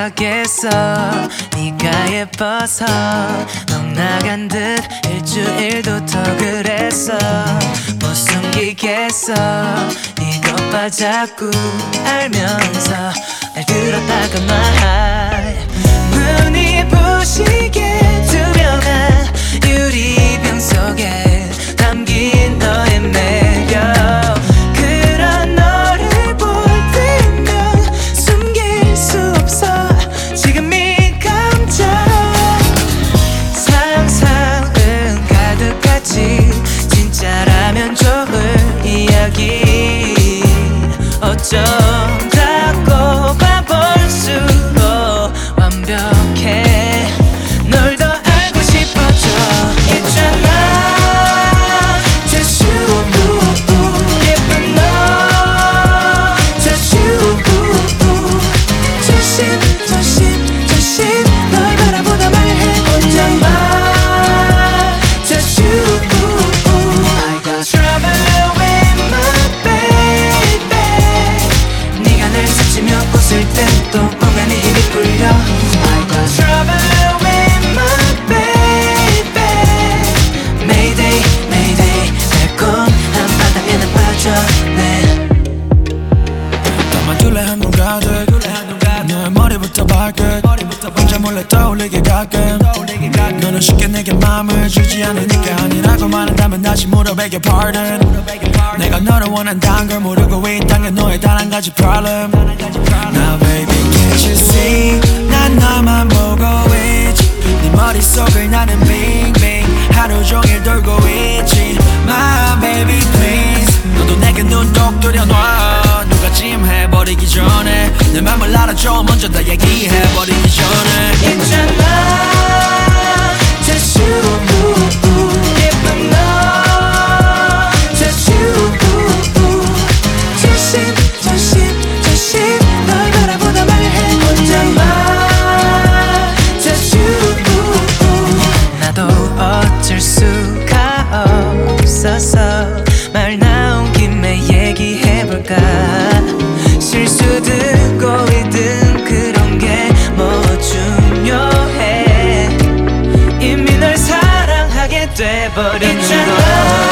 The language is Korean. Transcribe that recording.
못하겠어. 네가 예뻐서 넋 나간 듯 일주일도 더 그랬어. 못 숨기겠어. 이것 봐 자꾸 알면서 날 들었다가 말 눈이 부시게 투명한 유리병 속에 담긴 너의 매력. 그런 너를 볼 때면 숨길 수 없어. 지금 이 감정 상상은 가득하지. 진짜라면 좋을 이야기. 어쩌다고 봐볼수록 완벽해. 널 더 알고 싶어져. 있잖아 Just you 예쁜 너 Just you 조심 조심 조심 널 바라보다 말해 혼자만 Just you I got trouble with my baby. 네가 날 스치며 웃을 땐 또 뭔가 네 힘이 풀려. I got trouble with my baby. Mayday Mayday 달콤한 바다에는 빠져네. 담아둘래 한눈 가득 너의 머리부터 발끝 혼자 몰래 떠올리게 가끔. 너는 쉽게 내게 마음을 주지 않으니까 아니라고 말한다면 다시 물어 beg your pardon. 내가 너를 원한다는 걸 모르고 있다는 게 너의 단 한 가지 problem. Now baby can't you see 난 너만 보고 있지. 네 머릿속을 나는 빙빙 하루 종일 돌고 있지. My baby please 너도 내게 눈 똑 들여놔. 누가 찜해버리기 전에 내 맘을 알아줘. 먼저 다 얘기해버리기 전에. 있잖아 Just you 예쁜 너 Just you 조심 조심 조심 널 바라보다 말해 혼자만 Just you 나도 어쩔 수가 없어서 말 나온 김에 얘기해볼까. 실수 듣고 있든 그런 게 뭐 중요해. 이미 널 사랑하게 돼버린 걸.